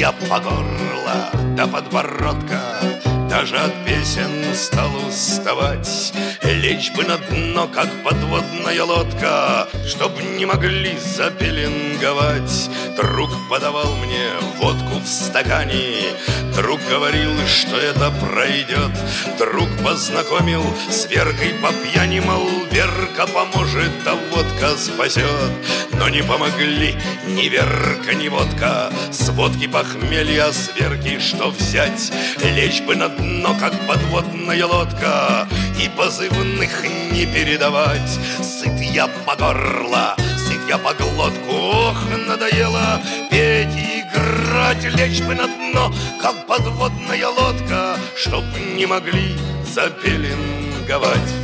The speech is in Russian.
я по горло до подбородка, даже от песен стал уставать. Лечь бы на дно, как подводная лодка, чтоб не могли запеленговать. Друг подавал мне водку в стакане, друг говорил, что это пройдет. Друг познакомил с Веркой по пьяни, мол, Верка поможет, а водка спасет. Но не помогли ни Верка, ни водка. С водки похмелья, с Верки что взять? Лечь бы на дно, как подводная лодка, и позывных не передавать. Сыт я по горло, сыт я по глотку, ох, надоело петь и играть. Лечь бы на дно, как подводная лодка, чтоб не могли запеленговать.